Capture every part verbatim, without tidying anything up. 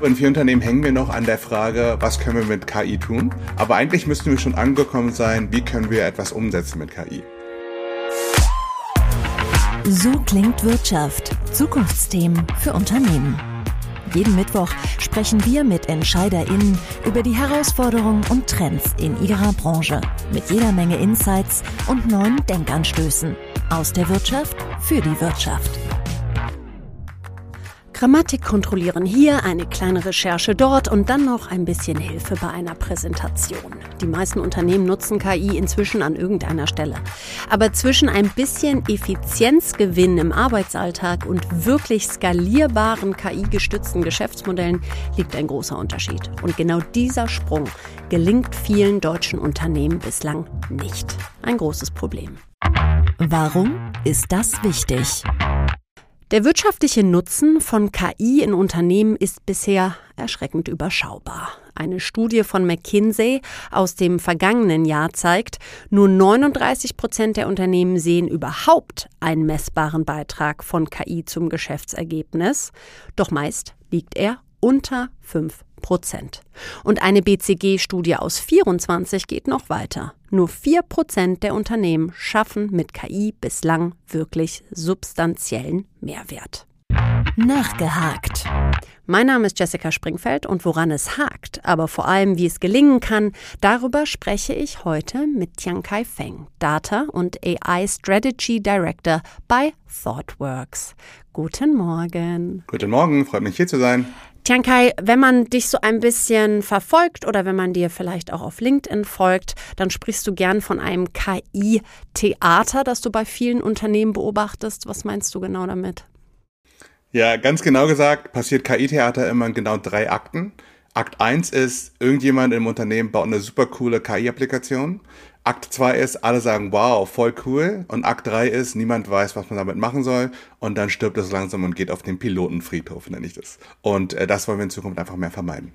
In vielen Unternehmen hängen wir noch an der Frage, was können wir mit K I tun? Aber eigentlich müssten wir schon angekommen sein, wie können wir etwas umsetzen mit K I? So klingt Wirtschaft. Zukunftsthemen für Unternehmen. Jeden Mittwoch sprechen wir mit EntscheiderInnen über die Herausforderungen und Trends in ihrer Branche. Mit jeder Menge Insights und neuen Denkanstößen. Aus der Wirtschaft für die Wirtschaft. Grammatik kontrollieren hier, eine kleine Recherche dort und dann noch ein bisschen Hilfe bei einer Präsentation. Die meisten Unternehmen nutzen K I inzwischen an irgendeiner Stelle. Aber zwischen ein bisschen Effizienzgewinn im Arbeitsalltag und wirklich skalierbaren K I-gestützten Geschäftsmodellen liegt ein großer Unterschied. Und genau dieser Sprung gelingt vielen deutschen Unternehmen bislang nicht. Ein großes Problem. Warum ist das wichtig? Der wirtschaftliche Nutzen von K I in Unternehmen ist bisher erschreckend überschaubar. Eine Studie von McKinsey aus dem vergangenen Jahr zeigt, nur neununddreißig Prozent der Unternehmen sehen überhaupt einen messbaren Beitrag von K I zum Geschäftsergebnis. Doch meist liegt er unter fünf Prozent. Und eine B C G-Studie aus vierundzwanzig geht noch weiter. Nur vier Prozent der Unternehmen schaffen mit K I bislang wirklich substanziellen Mehrwert. Nachgehakt. Mein Name ist Jessica Springfeld und woran es hakt, aber vor allem wie es gelingen kann, darüber spreche ich heute mit Tiankai Feng, Data und A I Strategy Director bei ThoughtWorks. Guten Morgen. Guten Morgen, freut mich hier zu sein. Tiankai, wenn man dich so ein bisschen verfolgt oder wenn man dir vielleicht auch auf LinkedIn folgt, dann sprichst du gern von einem K I-Theater, das du bei vielen Unternehmen beobachtest. Was meinst du genau damit? Ja, ganz genau gesagt passiert K I-Theater immer in genau drei Akten. Akt eins ist, irgendjemand im Unternehmen baut eine super coole K I-Applikation. Akt zwei ist, alle sagen, wow, voll cool. Und Akt drei ist, niemand weiß, was man damit machen soll. Und dann stirbt es langsam und geht auf den Pilotenfriedhof, nenne ich das. Und äh, das wollen wir in Zukunft einfach mehr vermeiden.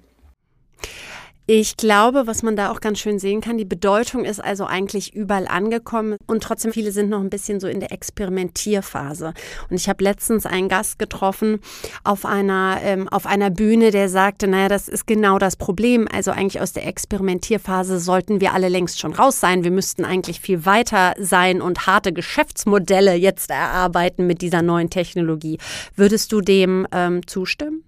Ich glaube, was man da auch ganz schön sehen kann, die Bedeutung ist also eigentlich überall angekommen und trotzdem viele sind noch ein bisschen so in der Experimentierphase. Und ich habe letztens einen Gast getroffen auf einer ähm, auf einer Bühne, der sagte, naja, das ist genau das Problem. Also eigentlich aus der Experimentierphase sollten wir alle längst schon raus sein. Wir müssten eigentlich viel weiter sein und harte Geschäftsmodelle jetzt erarbeiten mit dieser neuen Technologie. Würdest du dem ähm, zustimmen?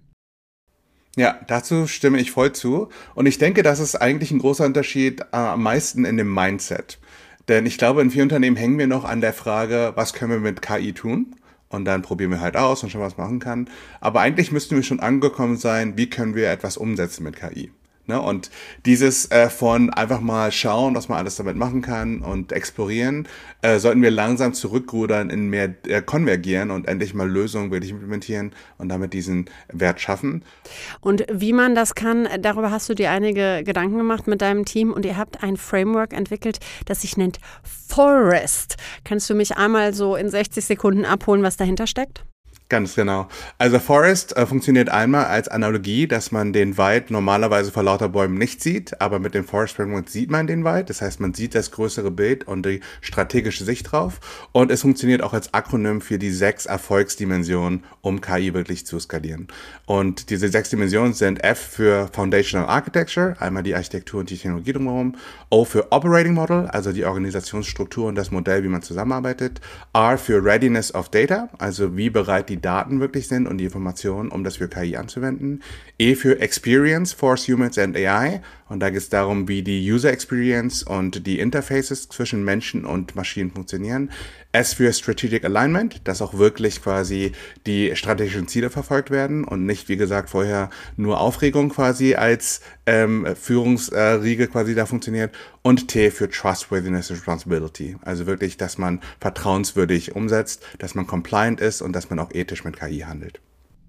Ja, dazu stimme ich voll zu. Und ich denke, das ist eigentlich ein großer Unterschied äh, am meisten in dem Mindset. Denn ich glaube, in vielen Unternehmen hängen wir noch an der Frage, was können wir mit K I tun? Und dann probieren wir halt aus und schauen, was man machen kann. Aber eigentlich müssten wir schon angekommen sein, wie können wir etwas umsetzen mit K I? Ne? Und dieses äh, von einfach mal schauen, was man alles damit machen kann und explorieren, äh, sollten wir langsam zurückrudern, in mehr äh, konvergieren und endlich mal Lösungen wirklich implementieren und damit diesen Wert schaffen. Und wie man das kann, darüber hast du dir einige Gedanken gemacht mit deinem Team und ihr habt ein Framework entwickelt, das sich nennt Forest. Kannst du mich einmal so in sechzig Sekunden abholen, was dahinter steckt? Ganz genau. Also Forest äh, funktioniert einmal als Analogie, dass man den Wald normalerweise vor lauter Bäumen nicht sieht, aber mit dem Forest Framework sieht man den Wald. Das heißt, man sieht das größere Bild und die strategische Sicht drauf. Und es funktioniert auch als Akronym für die sechs Erfolgsdimensionen, um K I wirklich zu skalieren. Und diese sechs Dimensionen sind F für Foundational Architecture, einmal die Architektur und die Technologie drumherum. O für Operating Model, also die Organisationsstruktur und das Modell, wie man zusammenarbeitet. R für Readiness of Data, also wie bereit die Daten wirklich sind und die Informationen, um das für K I anzuwenden. E für Experience, Force Humans and A I. Und da geht es darum, wie die User Experience und die Interfaces zwischen Menschen und Maschinen funktionieren. S für Strategic Alignment, dass auch wirklich quasi die strategischen Ziele verfolgt werden und nicht, wie gesagt, vorher nur Aufregung quasi als ähm, Führungsriege quasi da funktioniert. Und T für Trustworthiness and Responsibility. Also wirklich, dass man vertrauenswürdig umsetzt, dass man compliant ist und dass man auch ethisch mit K I handelt.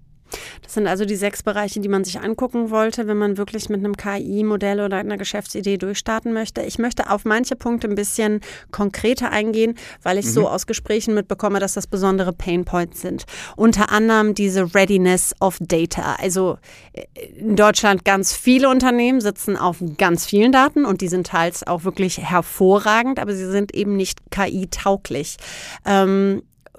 Das sind also die sechs Bereiche, die man sich angucken wollte, wenn man wirklich mit einem K I-Modell oder einer Geschäftsidee durchstarten möchte. Ich möchte auf manche Punkte ein bisschen konkreter eingehen, weil ich mhm. so aus Gesprächen mitbekomme, dass das besondere Painpoints sind. Unter anderem diese Readiness of Data. Also in Deutschland ganz viele Unternehmen sitzen auf ganz vielen Daten und die sind teils auch wirklich hervorragend, aber sie sind eben nicht K I-tauglich. Ähm,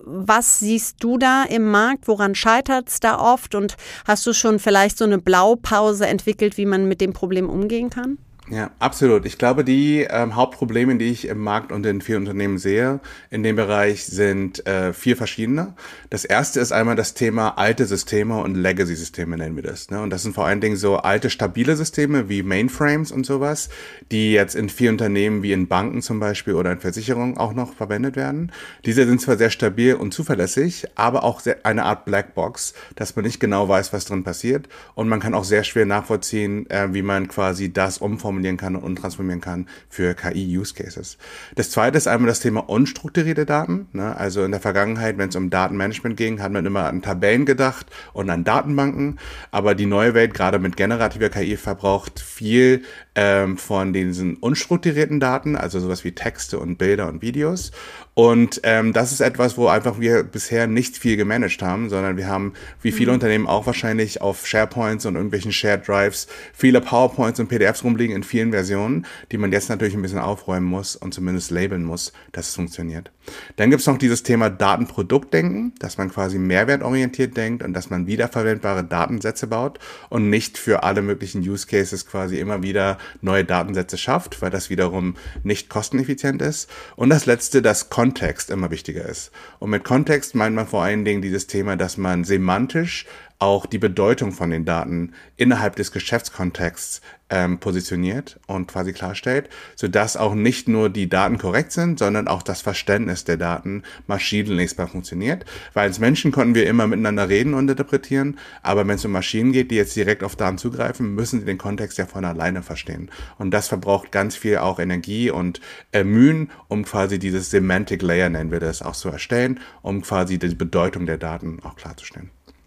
was siehst du da im Markt? Woran scheitert es da oft? Und hast du schon vielleicht so eine Blaupause entwickelt, wie man mit dem Problem umgehen kann? Ja, absolut. Ich glaube, die ähm, Hauptprobleme, die ich im Markt und in vielen Unternehmen sehe, in dem Bereich sind äh, vier verschiedene. Das erste ist einmal das Thema alte Systeme und Legacy-Systeme, nennen wir das. Ne? Und das sind vor allen Dingen so alte, stabile Systeme wie Mainframes und sowas, die jetzt in vielen Unternehmen wie in Banken zum Beispiel oder in Versicherungen auch noch verwendet werden. Diese sind zwar sehr stabil und zuverlässig, aber auch sehr, eine Art Blackbox, dass man nicht genau weiß, was drin passiert. Und man kann auch sehr schwer nachvollziehen, äh, wie man quasi das umformulieren kann und transformieren kann für K I-Use-Cases. Das zweite ist einmal das Thema unstrukturierte Daten. Ne? Also in der Vergangenheit, wenn es um Datenmanagement ging, hat man immer an Tabellen gedacht und an Datenbanken. Aber die neue Welt, gerade mit generativer K I, verbraucht viel ähm, von diesen unstrukturierten Daten, also sowas wie Texte und Bilder und Videos. Und ähm, das ist etwas, wo einfach wir bisher nicht viel gemanagt haben, sondern wir haben, wie viele mhm. Unternehmen auch wahrscheinlich, auf SharePoints und irgendwelchen Shared Drives viele PowerPoints und P D Fs rumliegen in vielen Versionen, die man jetzt natürlich ein bisschen aufräumen muss und zumindest labeln muss, dass es funktioniert. Dann gibt's noch dieses Thema Datenproduktdenken, dass man quasi mehrwertorientiert denkt und dass man wiederverwendbare Datensätze baut und nicht für alle möglichen Use Cases quasi immer wieder neue Datensätze schafft, weil das wiederum nicht kosteneffizient ist. Und das letzte, dass Kontext immer wichtiger ist. Und mit Kontext meint man vor allen Dingen dieses Thema, dass man semantisch auch die Bedeutung von den Daten innerhalb des Geschäftskontexts ähm, positioniert und quasi klarstellt, sodass auch nicht nur die Daten korrekt sind, sondern auch das Verständnis der Daten maschinenlesbar funktioniert. Weil als Menschen konnten wir immer miteinander reden und interpretieren, aber wenn es um Maschinen geht, die jetzt direkt auf Daten zugreifen, müssen sie den Kontext ja von alleine verstehen. Und das verbraucht ganz viel auch Energie und äh, Mühen, um quasi dieses Semantic Layer, nennen wir das, auch zu erstellen, um quasi die Bedeutung der Daten auch klarzustellen.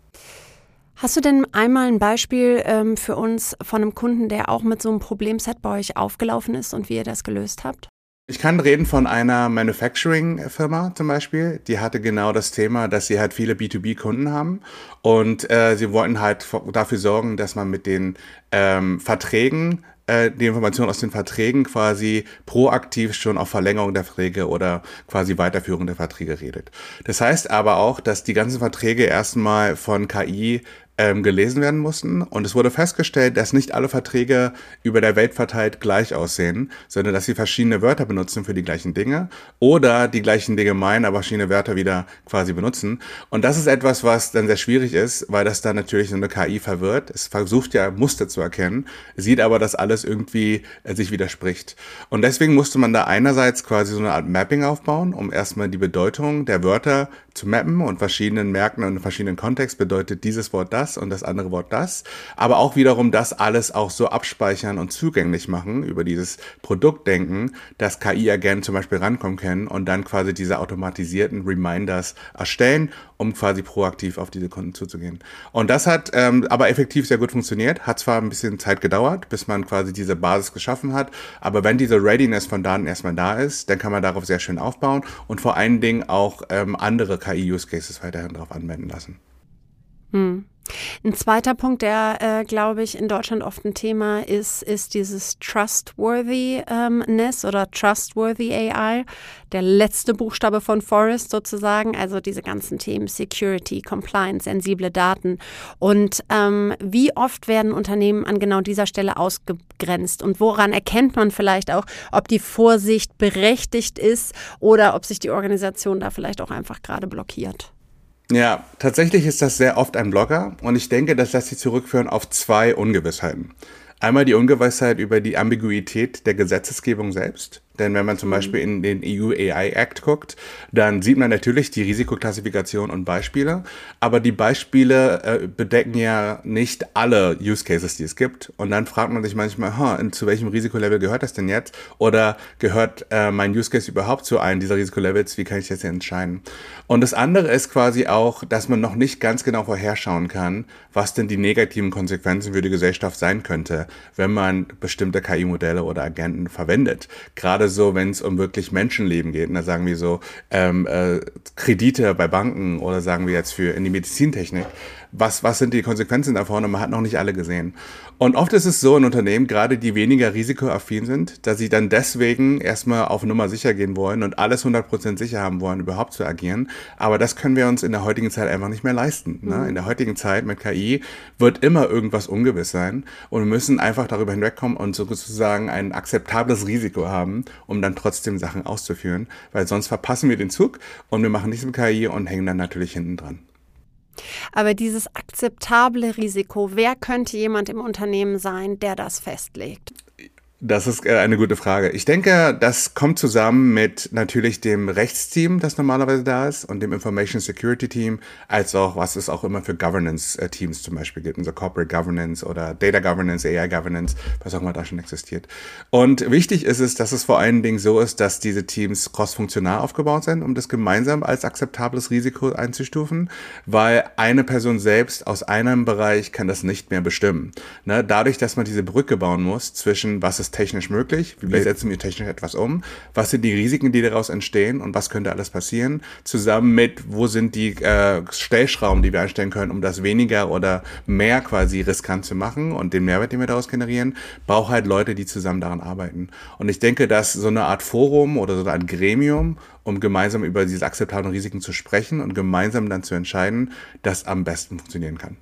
Hast du denn einmal ein Beispiel ähm, für uns von einem Kunden, der auch mit so einem Problemset bei euch aufgelaufen ist und wie ihr das gelöst habt? Ich kann reden von einer Manufacturing-Firma zum Beispiel. Die hatte genau das Thema, dass sie halt viele B zwei B-Kunden haben und äh, sie wollten halt dafür sorgen, dass man mit den ähm, Verträgen die Informationen aus den Verträgen quasi proaktiv schon auf Verlängerung der Verträge oder quasi Weiterführung der Verträge redet. Das heißt aber auch, dass die ganzen Verträge erstmal von K I ähm, gelesen werden mussten und es wurde festgestellt, dass nicht alle Verträge über der Welt verteilt gleich aussehen, sondern dass sie verschiedene Wörter benutzen für die gleichen Dinge oder die gleichen Dinge meinen, aber verschiedene Wörter wieder quasi benutzen. Und das ist etwas, was dann sehr schwierig ist, weil das dann natürlich so eine K I verwirrt. Es versucht ja Muster zu erkennen, sieht aber, dass alles irgendwie äh, sich widerspricht. Und deswegen musste man da einerseits quasi so eine Art Mapping aufbauen, um erstmal die Bedeutung der Wörter zu mappen und verschiedenen Märkten und in verschiedenen Kontext bedeutet dieses Wort das und das andere Wort das, aber auch wiederum das alles auch so abspeichern und zugänglich machen über dieses Produktdenken, dass K I-Agenten zum Beispiel rankommen können und dann quasi diese automatisierten Reminders erstellen, um quasi proaktiv auf diese Kunden zuzugehen. Und das hat ähm, aber effektiv sehr gut funktioniert, hat zwar ein bisschen Zeit gedauert, bis man quasi diese Basis geschaffen hat, aber wenn diese Readiness von Daten erstmal da ist, dann kann man darauf sehr schön aufbauen und vor allen Dingen auch ähm, andere K I-Use-Cases weiterhin darauf anwenden lassen. Hm. Ein zweiter Punkt, der, äh, glaube ich, in Deutschland oft ein Thema ist, ist dieses Trustworthiness oder Trustworthy A I, der letzte Buchstabe von Forest sozusagen, also diese ganzen Themen Security, Compliance, sensible Daten. Und ähm, wie oft werden Unternehmen an genau dieser Stelle ausgegrenzt und woran erkennt man vielleicht auch, ob die Vorsicht berechtigt ist oder ob sich die Organisation da vielleicht auch einfach gerade blockiert? Ja, tatsächlich ist das sehr oft ein Blocker und ich denke, das lässt sich zurückführen auf zwei Ungewissheiten. Einmal die Ungewissheit über die Ambiguität der Gesetzesgebung selbst. Denn wenn man zum Beispiel in den E U A I Act guckt, dann sieht man natürlich die Risikoklassifikation und Beispiele. Aber die Beispiele äh, bedecken ja nicht alle Use Cases, die es gibt. Und dann fragt man sich manchmal, huh, zu welchem Risikolevel gehört das denn jetzt? Oder gehört äh, mein Use Case überhaupt zu einem dieser Risikolevels? Wie kann ich das jetzt entscheiden? Und das andere ist quasi auch, dass man noch nicht ganz genau vorherschauen kann, was denn die negativen Konsequenzen für die Gesellschaft sein könnte, wenn man bestimmte K I-Modelle oder Agenten verwendet. Gerade so, wenn es um wirklich Menschenleben geht. Und da sagen wir so ähm, äh, Kredite bei Banken oder sagen wir jetzt für in die Medizintechnik. was, was sind die Konsequenzen davon und man hat noch nicht alle gesehen. Und oft ist es so in Unternehmen, gerade die weniger risikoaffin sind, dass sie dann deswegen erstmal auf Nummer sicher gehen wollen und alles hundert Prozent sicher haben wollen, überhaupt zu agieren. Aber das können wir uns in der heutigen Zeit einfach nicht mehr leisten. Ne? Mhm. In der heutigen Zeit mit K I wird immer irgendwas ungewiss sein und wir müssen einfach darüber hinwegkommen und sozusagen ein akzeptables Risiko haben, um dann trotzdem Sachen auszuführen, weil sonst verpassen wir den Zug und wir machen nichts mit K I und hängen dann natürlich hinten dran. Aber dieses akzeptable Risiko, wer könnte jemand im Unternehmen sein, der das festlegt? Das ist eine gute Frage. Ich denke, das kommt zusammen mit natürlich dem Rechtsteam, das normalerweise da ist, und dem Information Security Team, als auch, was es auch immer für Governance-Teams zum Beispiel gibt, also Corporate Governance oder Data Governance, A I Governance, was auch immer da schon existiert. Und wichtig ist es, dass es vor allen Dingen so ist, dass diese Teams cross-funktional aufgebaut sind, um das gemeinsam als akzeptables Risiko einzustufen, weil eine Person selbst aus einem Bereich kann das nicht mehr bestimmen. Ne? Dadurch, dass man diese Brücke bauen muss zwischen, was ist technisch möglich, wie setzen wir technisch etwas um, was sind die Risiken, die daraus entstehen und was könnte alles passieren, zusammen mit, wo sind die äh, Stellschrauben, die wir einstellen können, um das weniger oder mehr quasi riskant zu machen und den Mehrwert, den wir daraus generieren, braucht halt Leute, die zusammen daran arbeiten. Und ich denke, dass so eine Art Forum oder so eine Art Gremium, um gemeinsam über diese akzeptablen Risiken zu sprechen und gemeinsam dann zu entscheiden, das am besten funktionieren kann.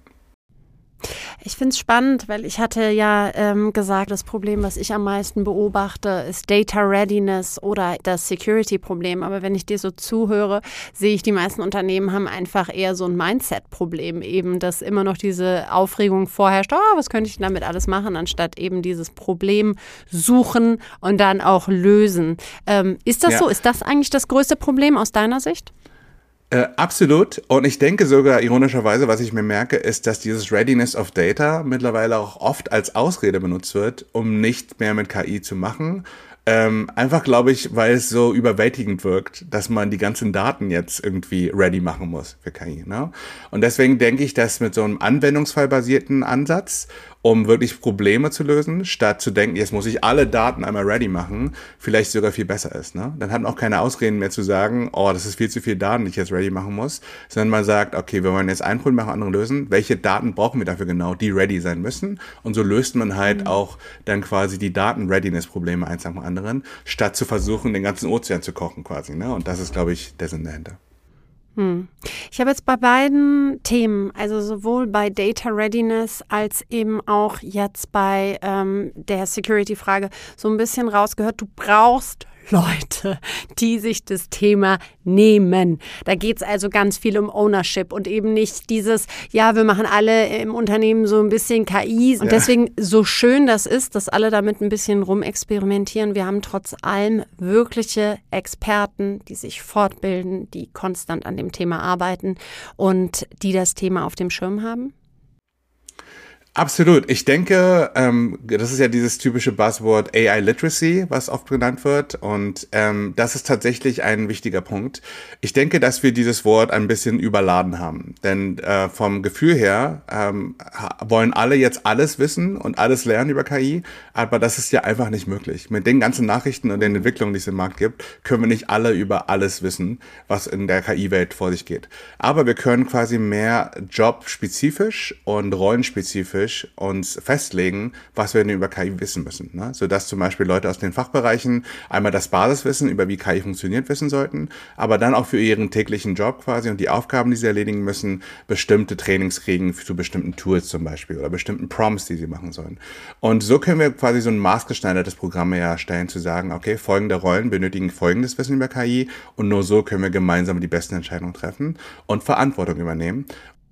Ich finde es spannend, weil ich hatte ja ähm, gesagt, das Problem, was ich am meisten beobachte, ist Data Readiness oder das Security-Problem. Aber wenn ich dir so zuhöre, sehe ich, die meisten Unternehmen haben einfach eher so ein Mindset-Problem, eben, dass immer noch diese Aufregung vorherrscht, oh, was könnte ich damit alles machen, anstatt eben dieses Problem suchen und dann auch lösen. Ähm, ist das ja so? Ist das eigentlich das größte Problem aus deiner Sicht? Äh, absolut. Und ich denke sogar, ironischerweise, was ich mir merke, ist, dass dieses Readiness of Data mittlerweile auch oft als Ausrede benutzt wird, um nicht mehr mit K I zu machen. Ähm, einfach, glaube ich, weil es so überwältigend wirkt, dass man die ganzen Daten jetzt irgendwie ready machen muss für K I. Ne? Und deswegen denke ich, dass mit so einem anwendungsfallbasierten Ansatz, um wirklich Probleme zu lösen, statt zu denken, jetzt muss ich alle Daten einmal ready machen, vielleicht sogar viel besser ist. Ne? Dann hat man auch keine Ausreden mehr zu sagen, oh, das ist viel zu viel Daten, die ich jetzt ready machen muss, sondern man sagt, okay, wir wollen jetzt ein Problem machen, andere lösen. Welche Daten brauchen wir dafür genau, die ready sein müssen? Und so löst man halt mhm. auch dann quasi die Daten-Readiness-Probleme eins nach dem anderen, statt zu versuchen, den ganzen Ozean zu kochen quasi. Ne? Und das ist, glaube ich, der Sinn dahinter. Hm. Ich habe jetzt bei beiden Themen, also sowohl bei Data Readiness als eben auch jetzt bei ähm, der Security-Frage so ein bisschen rausgehört, du brauchst Leute, die sich das Thema nehmen. Da geht es also ganz viel um Ownership und eben nicht dieses, ja, wir machen alle im Unternehmen so ein bisschen K I. Und ja. deswegen, so schön das ist, dass alle damit ein bisschen rumexperimentieren, wir haben trotz allem wirkliche Experten, die sich fortbilden, die konstant an dem Thema arbeiten und die das Thema auf dem Schirm haben. Absolut. Ich denke, ähm, das ist ja dieses typische Buzzword A I Literacy, was oft genannt wird. Und ähm, das ist tatsächlich ein wichtiger Punkt. Ich denke, dass wir dieses Wort ein bisschen überladen haben. Denn äh, vom Gefühl her ähm, wollen alle jetzt alles wissen und alles lernen über K I. Aber das ist ja einfach nicht möglich. Mit den ganzen Nachrichten und den Entwicklungen, die es im Markt gibt, können wir nicht alle über alles wissen, was in der K I-Welt vor sich geht. Aber wir können quasi mehr jobspezifisch und rollenspezifisch uns festlegen, was wir denn über K I wissen müssen. Ne? Sodass zum Beispiel Leute aus den Fachbereichen einmal das Basiswissen über wie K I funktioniert wissen sollten, aber dann auch für ihren täglichen Job quasi und die Aufgaben, die sie erledigen müssen, bestimmte Trainings kriegen zu bestimmten Tools zum Beispiel oder bestimmten Prompts, die sie machen sollen. Und so können wir quasi so ein maßgeschneidertes Programm erstellen, zu sagen, okay, folgende Rollen benötigen folgendes Wissen über K I und nur so können wir gemeinsam die besten Entscheidungen treffen und Verantwortung übernehmen.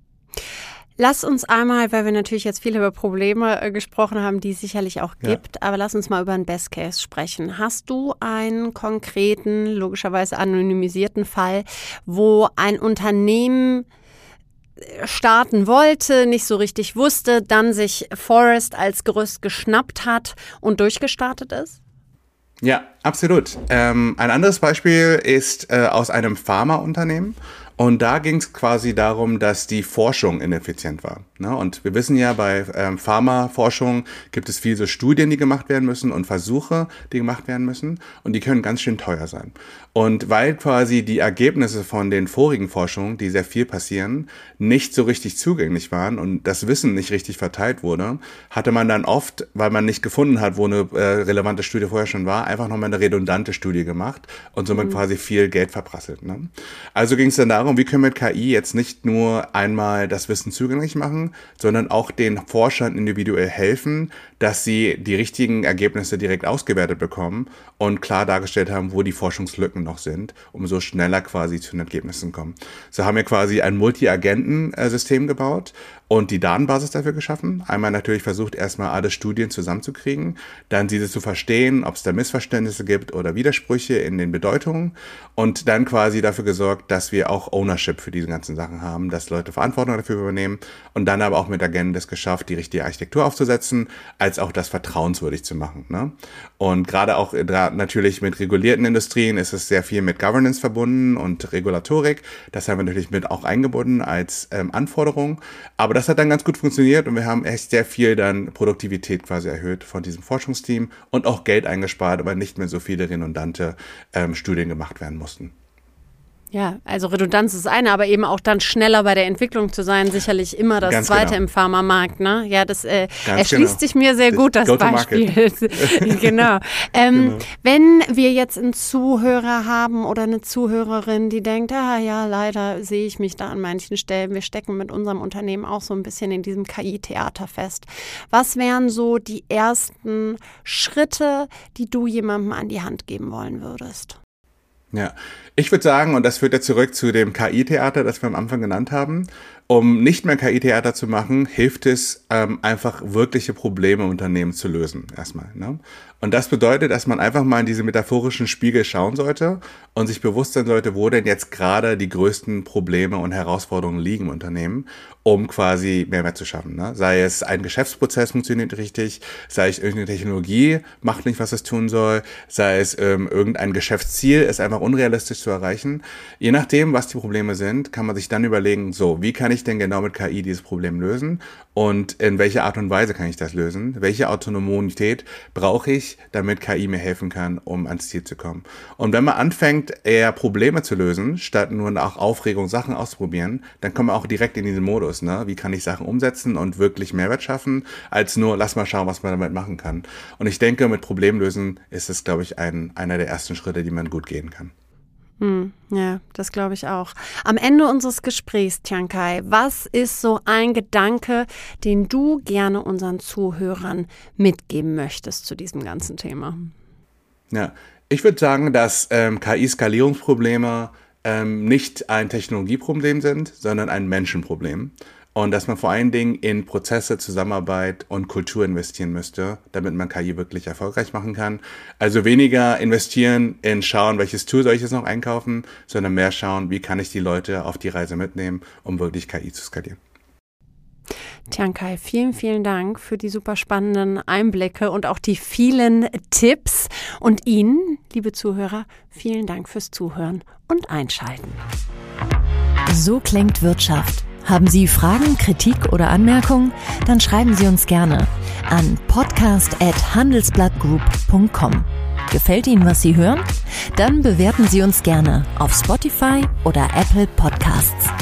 Lass uns einmal, weil wir natürlich jetzt viel über Probleme äh, gesprochen haben, die es sicherlich auch gibt, ja. aber lass uns mal über einen Best Case sprechen. Hast du einen konkreten, logischerweise anonymisierten Fall, wo ein Unternehmen starten wollte, nicht so richtig wusste, dann sich Forest als Gerüst geschnappt hat und durchgestartet ist? Ja, absolut. Ähm, ein anderes Beispiel ist äh, aus einem Pharmaunternehmen. Und da ging es quasi darum, dass die Forschung ineffizient war. Ne? Und wir wissen ja, bei ähm, Pharmaforschung gibt es viele so Studien, die gemacht werden müssen und Versuche, die gemacht werden müssen. Und die können ganz schön teuer sein. Und weil quasi die Ergebnisse von den vorigen Forschungen, die sehr viel passieren, nicht so richtig zugänglich waren und das Wissen nicht richtig verteilt wurde, hatte man dann oft, weil man nicht gefunden hat, wo eine äh, relevante Studie vorher schon war, einfach nochmal eine redundante Studie gemacht und somit mhm. quasi viel Geld verprasselt. Ne? Also ging es dann darum, wie können wir mit K I jetzt nicht nur einmal das Wissen zugänglich machen, sondern auch den Forschern individuell helfen, dass sie die richtigen Ergebnisse direkt ausgewertet bekommen und klar dargestellt haben, wo die Forschungslücken noch sind, um so schneller quasi zu den Ergebnissen zu kommen. So haben wir quasi ein Multi-Agenten-System gebaut und die Datenbasis dafür geschaffen. Einmal natürlich versucht, erstmal alle Studien zusammenzukriegen, dann diese zu verstehen, ob es da Missverständnisse gibt oder Widersprüche in den Bedeutungen und dann quasi dafür gesorgt, dass wir auch Ownership für diese ganzen Sachen haben, dass Leute Verantwortung dafür übernehmen und dann aber auch mit Agenten es geschafft, die richtige Architektur aufzusetzen, als auch das vertrauenswürdig zu machen. Ne? Und gerade auch natürlich mit regulierten Industrien ist es sehr viel mit Governance verbunden und Regulatorik. Das haben wir natürlich mit auch eingebunden als ähm, Anforderung. Aber das hat dann ganz gut funktioniert und wir haben echt sehr viel dann Produktivität quasi erhöht von diesem Forschungsteam und auch Geld eingespart, weil nicht mehr so viele redundante ähm, Studien gemacht werden mussten. Ja, also Redundanz ist eine, aber eben auch dann schneller bei der Entwicklung zu sein, sicherlich immer das Ganz Zweite genau. im Pharmamarkt. Ne? Ja, das äh, erschließt genau. sich mir sehr gut, das Beispiel. genau. Ähm, genau. Wenn wir jetzt einen Zuhörer haben oder eine Zuhörerin, die denkt, ah ja, leider sehe ich mich da an manchen Stellen, wir stecken mit unserem Unternehmen auch so ein bisschen in diesem K I-Theater fest. Was wären so die ersten Schritte, die du jemandem an die Hand geben wollen würdest? Ja, ich würde sagen, und das führt ja zurück zu dem K I-Theater, das wir am Anfang genannt haben, um nicht mehr K I-Theater zu machen, hilft es, ähm, einfach wirkliche Probleme im Unternehmen zu lösen, erstmal. Ne? Und das bedeutet, dass man einfach mal in diese metaphorischen Spiegel schauen sollte und sich bewusst sein sollte, wo denn jetzt gerade die größten Probleme und Herausforderungen liegen im Unternehmen, um quasi Mehrwert zu schaffen. Ne? Sei es ein Geschäftsprozess funktioniert richtig, sei es irgendeine Technologie macht nicht, was es tun soll, sei es ähm, irgendein Geschäftsziel ist einfach unrealistisch zu erreichen. Je nachdem, was die Probleme sind, kann man sich dann überlegen, so, wie kann ich denn genau mit K I dieses Problem lösen und in welcher Art und Weise kann ich das lösen? Welche Autonomität brauche ich, damit K I mir helfen kann, um ans Ziel zu kommen? Und wenn man anfängt, eher Probleme zu lösen, statt nur nach Aufregung Sachen auszuprobieren, dann kommt man auch direkt in diesen Modus, ne? Wie kann ich Sachen umsetzen und wirklich Mehrwert schaffen, als nur, lass mal schauen, was man damit machen kann. Und ich denke, mit Problemlösen ist es, glaube ich, ein, einer der ersten Schritte, die man gut gehen kann. Hm, ja, das glaube ich auch. Am Ende unseres Gesprächs, Tiankai, was ist so ein Gedanke, den du gerne unseren Zuhörern mitgeben möchtest zu diesem ganzen Thema? Ja, ich würde sagen, dass ähm, K I-Skalierungsprobleme ähm, nicht ein Technologieproblem sind, sondern ein Menschenproblem. Und dass man vor allen Dingen in Prozesse, Zusammenarbeit und Kultur investieren müsste, damit man K I wirklich erfolgreich machen kann. Also weniger investieren in schauen, welches Tool soll ich jetzt noch einkaufen, sondern mehr schauen, wie kann ich die Leute auf die Reise mitnehmen, um wirklich K I zu skalieren. Tiankai, vielen, vielen Dank für die super spannenden Einblicke und auch die vielen Tipps. Und Ihnen, liebe Zuhörer, vielen Dank fürs Zuhören und Einschalten. So klingt Wirtschaft. Haben Sie Fragen, Kritik oder Anmerkungen? Dann schreiben Sie uns gerne an podcast at handelsblattgroup punkt com. Gefällt Ihnen, was Sie hören? Dann bewerten Sie uns gerne auf Spotify oder Apple Podcasts.